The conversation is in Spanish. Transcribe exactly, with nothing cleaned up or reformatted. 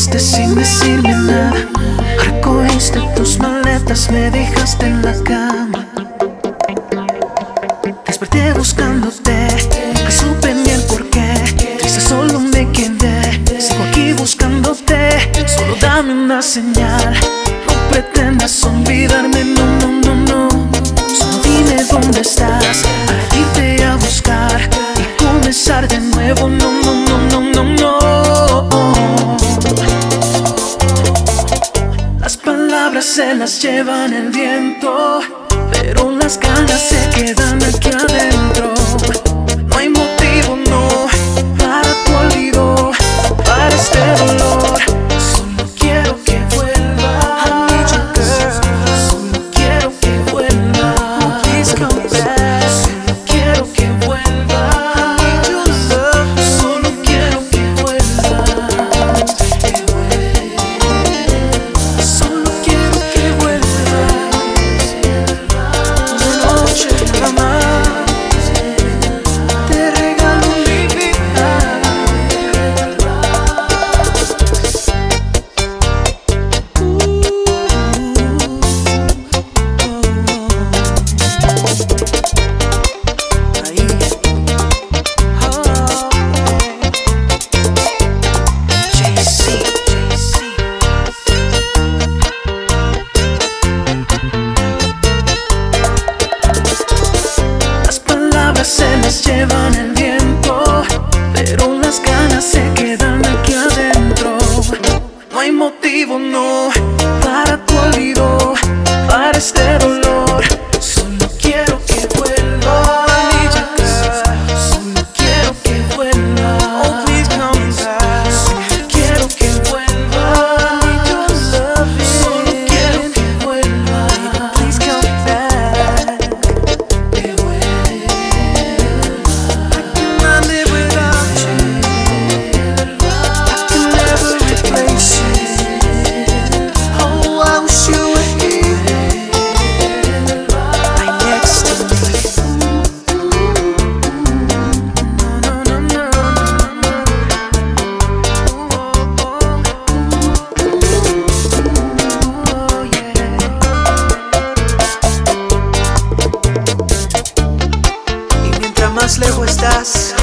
fuiste sin decirme nada. Recogiste tus maletas, me dejaste en la cama. Desperté buscándote, nunca supe ni el porqué. Triste solo me quedé, sigo aquí buscándote. Solo dame una señal, no pretendas olvidarme, no, no, no, no. Solo dime dónde estás, para irte a buscar y comenzar de nuevo, no, no, no, no, no, no. Las palabras se las llevan el viento, pero las ganas se quedan aquí adentro. No hay motivo, no, para tu olvido, para este dolor. Solo quiero que vuelva. I need you, girl. Solo quiero que vuelva. Please come back. Solo quiero que vuelva. I need your love. Solo quiero que vuelva. Que vuelva. Solo quiero que vuelva. Una noche nada más, te regalo mi vida. Ahí. Oh, Jay-Z, Jay-Z. Las palabras se las llevan el viento, pero las ganas se quedan aquí adentro. No hay motivo, no, para tu olvido, para este dolor. Solo quiero que vuelva. I need you, girl. Solo quiero que vuelva. Oh, please come back. Solo quiero que vuelva. I need your love. Solo quiero que vuelva. Please come back. Que vuelva. I cannot live without you. I can never replace you. Oh, I wish you were here, right next to me. No, no, no, no. Oh, yeah. Y mientras más lejos estás,